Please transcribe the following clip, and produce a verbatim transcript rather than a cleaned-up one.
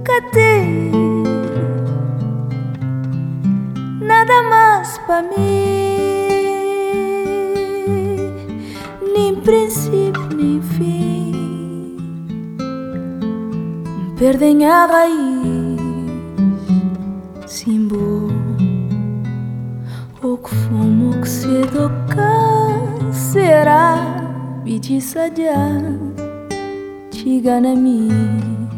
Cadê? Nada mais pra mim, nem princípio nem fim. Perdem a raiz, simbo. O que fumo, o que se toca, será? Bichi saja, chega na mim.